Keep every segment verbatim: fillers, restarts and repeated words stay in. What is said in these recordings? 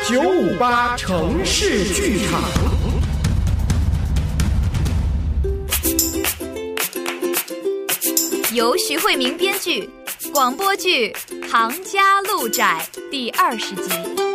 九五八城市剧场。 由徐慧明编剧，广播剧《行家路窄》第二十集。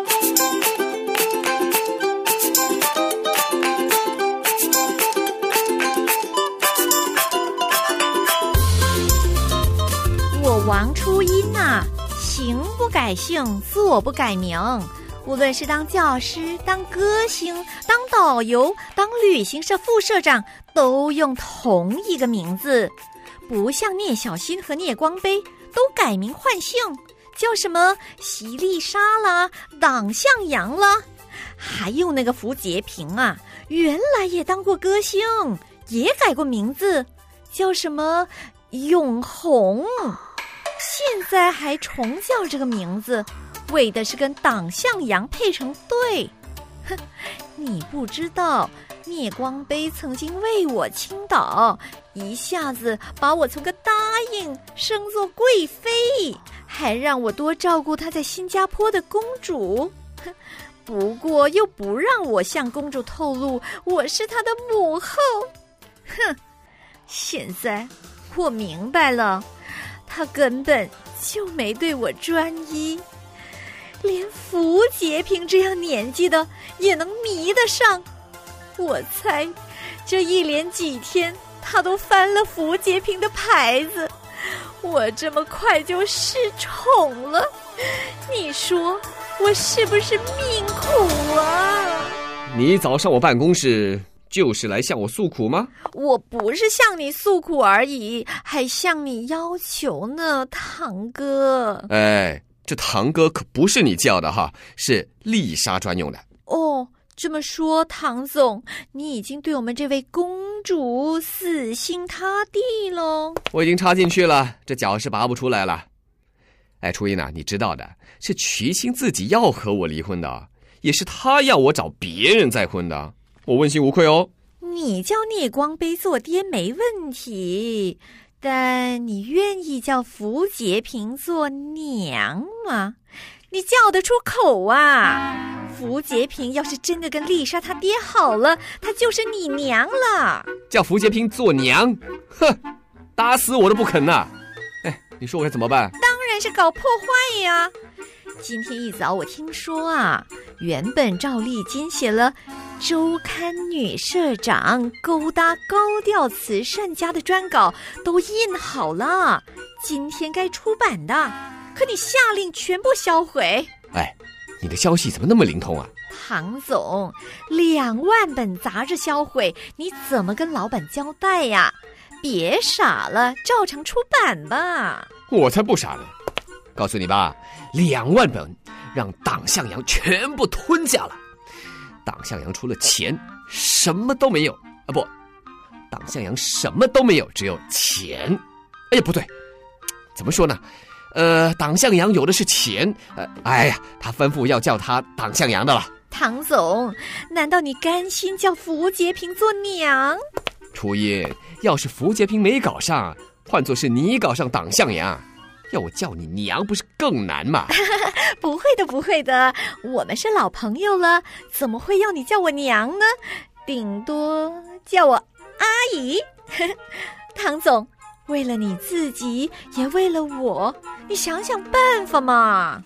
我王初音啊，行不改姓，坐不改名。无论是当教师、当歌星、当导游、当旅行社副社长，都用同一个名字。不像聂小新和聂光杯都改名换姓，叫什么席丽莎啦、党向阳啦。还有那个符节平啊，原来也当过歌星，也改过名字，叫什么永红。现在还重叫这个名字，为的是跟党向阳配成对。哼，你不知道聂光杯曾经为我倾倒，一下子把我从个答应升做贵妃，还让我多照顾她在新加坡的公主。不过又不让我向公主透露我是她的母后。哼，现在我明白了，她根本就没对我专一，连符节平这样年纪的也能迷得上。我猜这一连几天他都翻了符节平的牌子，我这么快就失宠了，你说我是不是命苦啊？ 你早上我办公室就是来向我诉苦吗？ 我不是向你诉苦而已，还向你要求呢，堂哥。 哎，这堂哥可不是你叫的哈，是丽莎专用的。 哦，这么说，唐总，你已经对我们这位公主死心塌地喽？ 我已经插进去了，这脚是拔不出来了。哎，初音啊，你知道的，是瞿青自己要和我离婚的，也是他要我找别人再婚的，我问心无愧哦。 你叫聂光杯做爹没问题，但你愿意叫符节平做娘吗？你叫得出口啊？符节平要是真的跟丽莎她爹好了，她就是你娘了。 叫符节平做娘？哼，打死我都不肯呐！哎，你说我该怎么办？ 当然是搞破坏呀！今天一早我听说啊，原本赵丽金写了周刊女社长勾搭高调慈善家的专稿都印好了，今天该出版的，可你下令全部销毁。 哎，你的消息怎么那么灵通啊？ 唐总，两万本杂志销毁，你怎么跟老板交代呀？别傻了，照常出版吧。 我才不傻呢！告诉你吧，两万本让党向阳全部吞下了。党向阳除了钱什么都没有啊！不，党向阳什么都没有，只有钱。哎呀，不对，怎么说呢？呃，党向阳有的是钱。呃，哎呀，他吩咐要叫他党向阳的了。 唐总，难道你甘心叫符节平做娘？ 初音，要是符节平没搞上，换作是你搞上党向阳，要我叫你娘不是更难吗？ 不会的不会的，我们是老朋友了，怎么会要你叫我娘呢？顶多叫我阿姨。唐总，为了你自己也为了我，你想想办法嘛。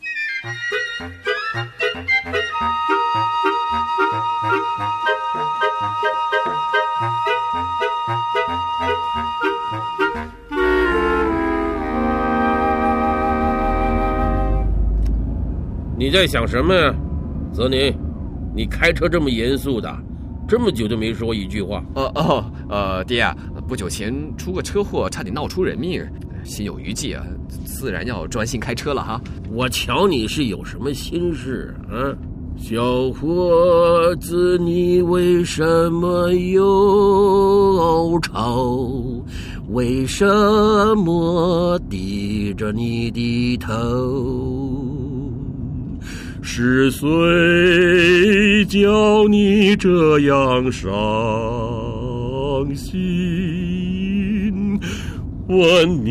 你在想什么呀，泽宁？你开车这么严肃的，这么久都没说一句话。 哦哦，呃，爹啊，不久前出个车祸，差点闹出人命，心有余悸啊，自然要专心开车了哈。 我瞧你是有什么心事啊？小伙子，你为什么忧愁？为什么低着你的头？是谁叫你这样伤心？问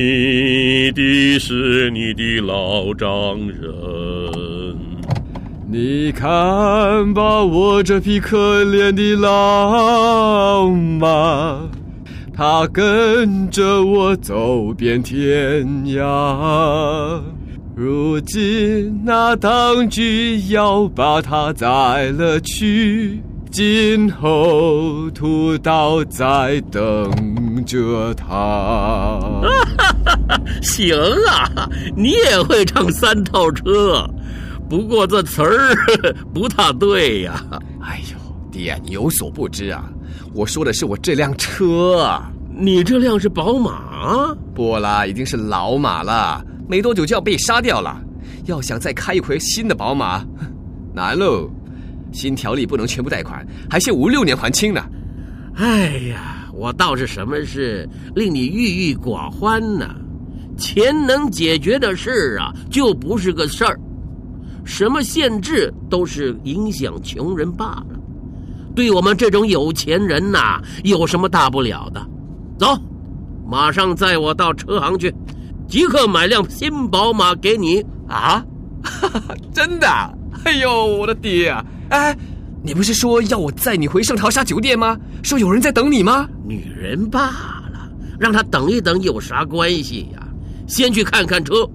你的是你的老丈人。 你看吧，我这匹可怜的老马，它跟着我走遍天涯。如今那当局要把它宰了去，今后屠刀在等着他。 行啊，你也会唱三套车，不过这词儿不大对呀、啊。 哎呦，爹，你有所不知啊，我说的是我这辆车啊。 你这辆是宝马？ 不啦，已经是老马了，没多久就要被杀掉了。要想再开一回新的宝马，难喽。新条例不能全部贷款，还限五六年还清呢。 哎呀，我倒是什么事令你郁郁寡欢呢？钱能解决的事啊，就不是个事儿。什么限制都是影响穷人罢了。对我们这种有钱人呐，有什么大不了的？走，马上载我到车行去，即刻买辆新宝马给你啊！真的？哎呦，我的爹啊！哎，你不是说要我载你回圣淘沙酒店吗？说有人在等你吗？ 女人罢了，让她等一等有啥关系呀？先去看看车。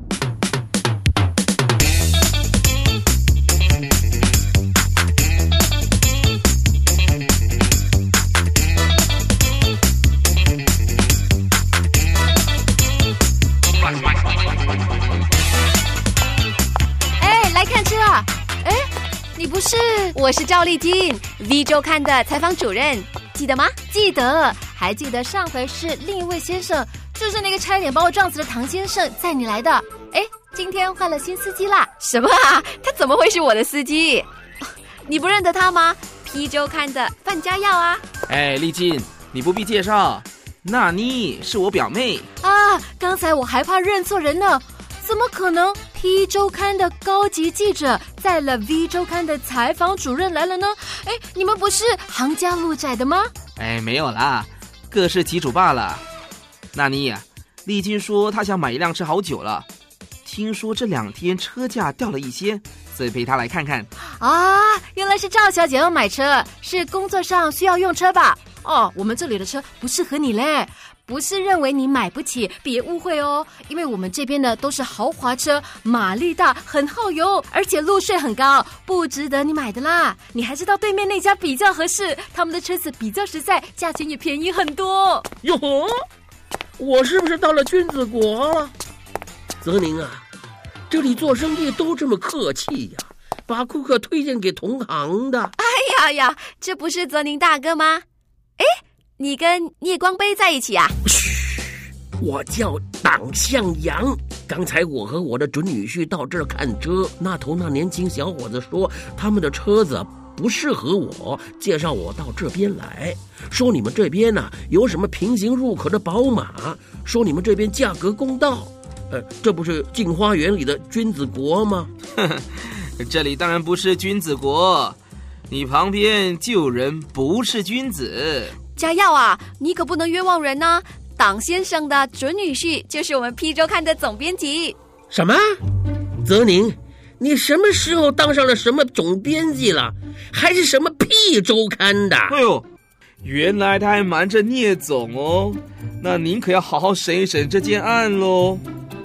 哎，来看车啊！哎，你不是？我是赵丽金 ，V 周刊的采访主任，记得吗？记得，还记得上回是另一位先生，就是那个差点把我撞死的唐先生载你来的。哎，今天换了新司机啦。什么啊？他怎么会是我的司机？你不认得他吗 ？P 周刊的范家耀啊。 哎，丽金，你不必介绍，那妮是我表妹啊。刚才我还怕认错人呢，怎么可能 ？P 周刊的高级记者载了 V 周刊的采访主任来了呢？哎，你们不是行家路窄的吗？ 哎，没有啦，各是其主罢了。那妮呀，丽金说她想买一辆车好久了，听说这两天车价掉了一些，所以陪她来看看。 啊，原来是赵小姐要买车，是工作上需要用车吧？哦，我们这里的车不适合你嘞。不是认为你买不起，别误会哦，因为我们这边的都是豪华车，马力大，很耗油，而且路税很高，不值得你买的啦。你还是到对面那家比较合适，他们的车子比较实在，价钱也便宜很多。 哟，我是不是到了君子国了？泽宁啊，这里做生意都这么客气呀，把顾客推荐给同行的。 哎呀呀，这不是泽宁大哥吗？哎，你跟聂光杯在一起啊？ 嘘，我叫党向阳。刚才我和我的准女婿到这儿看车，那头那年轻小伙子说他们的车子不适合我，介绍我到这边来，说你们这边呢、啊、有什么平行入口的宝马，说你们这边价格公道。呃，这不是镜花园里的君子国吗？ 这里当然不是君子国，你旁边就有人不是君子。 家耀啊，你可不能冤枉人呢！党先生的准女婿就是我们 P 周刊的总编辑。 什么？泽宁，你什么时候当上了什么总编辑了？还是什么 P 周刊的？ 哎呦，原来他还瞒着聂总哦，那您可要好好审一审这件案喽。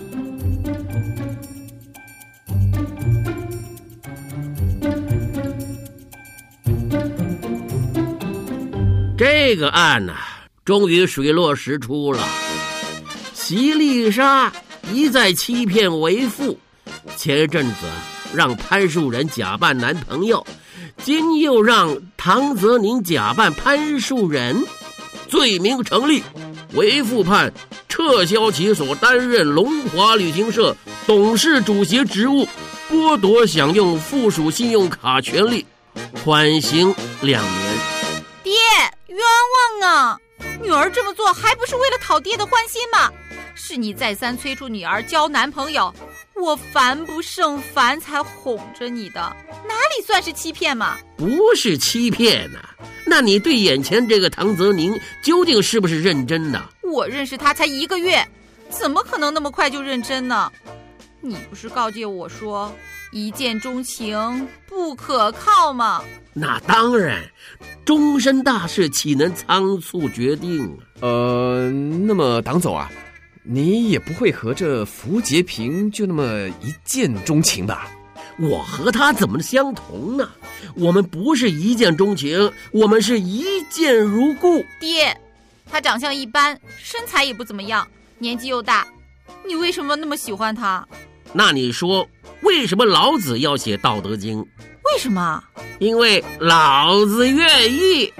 这个案呐、啊，终于水落石出了。席丽莎一再欺骗为妇，前一阵子让潘树人假扮男朋友，今又让唐泽宁假扮潘树人，罪名成立，为妇判撤销其所担任龙华旅行社董事主席职务，剥夺享用附属信用卡权利，缓刑两年。 爹，冤枉啊！女儿这么做还不是为了讨爹的欢心吗？是你再三催促女儿交男朋友，我烦不胜烦才哄着你的，哪里算是欺骗嘛？ 不是欺骗啊，那你对眼前这个唐泽宁究竟是不是认真的？ 我认识他才一个月，怎么可能那么快就认真呢？你不是告诫我说一见钟情不可靠嘛。 那当然，终身大事岂能仓促决定啊？ 呃，那么党总啊，你也不会和这符节平就那么一见钟情吧？ 我和他怎么相同呢？我们不是一见钟情，我们是一见如故。 爹，他长相一般，身材也不怎么样，年纪又大，你为什么那么喜欢他？ 那你说，为什么老子要写《道德经》？ 为什么？ 因为老子愿意。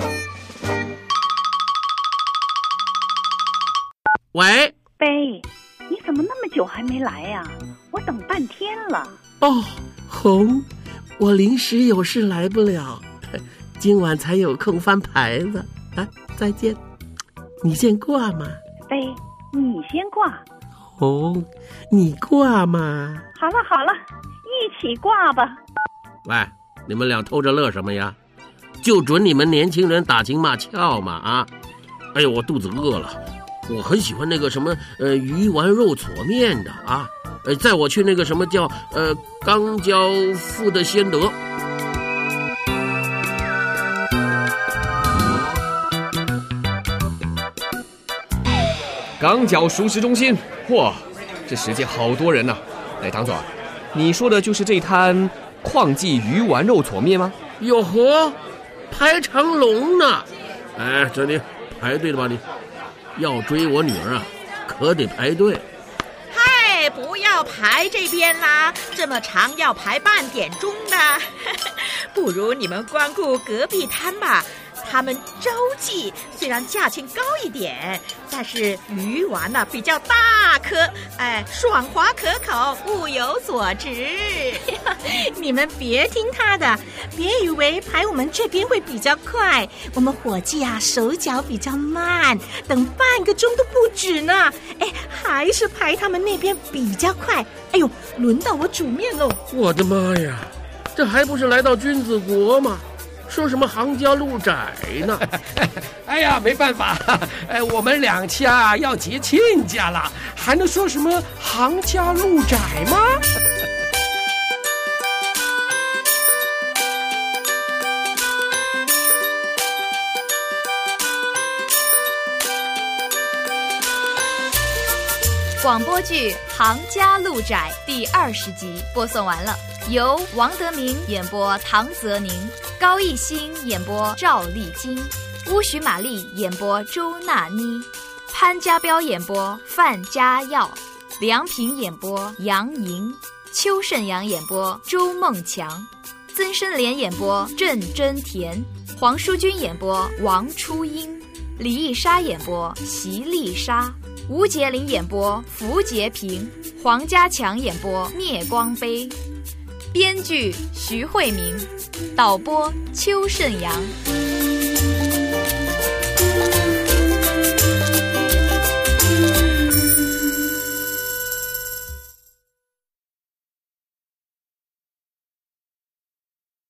喂， 贝，你怎么那么久还没来呀？我等半天了。 哦，红，我临时有事来不了，今晚才有空翻牌子。啊，再见。你先挂嘛。 贝，你先挂。 红，你挂嘛。 好了好了，一起挂吧。 喂，你们俩偷着乐什么呀？就准你们年轻人打情骂俏嘛啊！哎呦，我肚子饿了，我很喜欢那个什么呃鱼丸肉搓面的啊。呃，载我去那个什么叫呃刚交付的先得。 刚交熟食中心，哇，这时间好多人呐、啊！哎，党总，你说的就是这摊矿记鱼丸肉搓面吗？ 哟呵，排长龙呢！哎，这里排队了吧你？要追我女儿啊，可得排队。 嗨，不要排这边啦，这么长要排半点钟的。不如你们光顾隔壁摊吧。他们周记虽然价钱高一点，但是鱼丸呢、啊、比较大颗，哎，爽滑可口，物有所值。 你们别听他的，别以为排我们这边会比较快，我们伙计啊手脚比较慢，等半个钟都不止呢。哎，还是排他们那边比较快。哎呦，轮到我煮面喽！ 我的妈呀，这还不是来到君子国吗？说什么行家路窄呢？ 哎呀，没办法，哎，我们两家要结亲家了，还能说什么行家路窄吗？ 广播剧《行家路窄》第二十集播送完了，由王德明演播唐泽宁，高艺兴演播赵丽晶，乌许玛丽演播周娜妮，潘家彪演播范家耀，梁平演播杨莹，邱胜阳演播周梦强，曾生莲演播郑真田，黄淑君演播王初英，李艺莎演播席丽莎，吴杰林演播符节平，黄家强演播灭光杯，编剧徐慧明，导播邱胜阳。